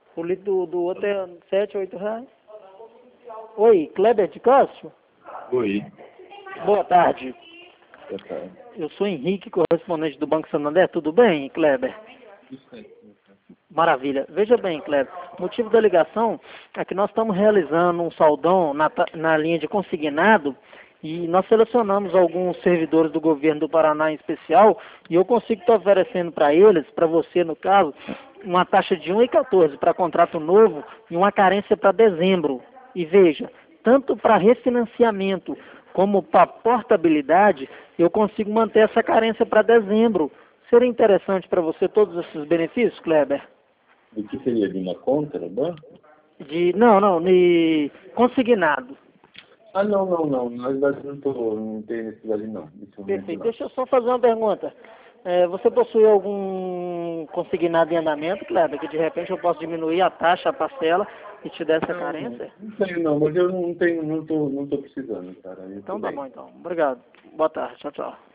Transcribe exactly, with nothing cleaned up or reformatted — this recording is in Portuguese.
O litro do, do outro é sete, oito reais. Oi, Kleber de Castro? Oi. Boa tarde. Boa tarde. Eu sou Henrique, correspondente do Banco Santander. Tudo bem, Kleber? Maravilha. Veja bem, Kleber, o motivo da ligação é que nós estamos realizando um saldão na, na linha de consignado e nós selecionamos alguns servidores do governo do Paraná em especial e eu consigo estar oferecendo para eles, para você no caso, uma taxa de um vírgula quatorze para contrato novo e uma carência para dezembro. E veja, tanto para refinanciamento como para portabilidade, eu consigo manter essa carência para dezembro. Seria interessante para você todos esses benefícios, Kleber? O que seria de uma conta no banco? De, não, não, de consignado. Ah, não, não, não. Na verdade não, tô, não tem necessidade não. Perfeito. Deixa eu só fazer uma pergunta. É, você possui algum consignado em andamento, Kleber, que de repente eu posso diminuir a taxa, a parcela e te dar essa não, carência? Não, não tenho não, mas eu não tenho, não tô, não tô precisando, cara. Eu Então tô tá bem. bom, então. Obrigado. Boa tarde. Tchau, tchau.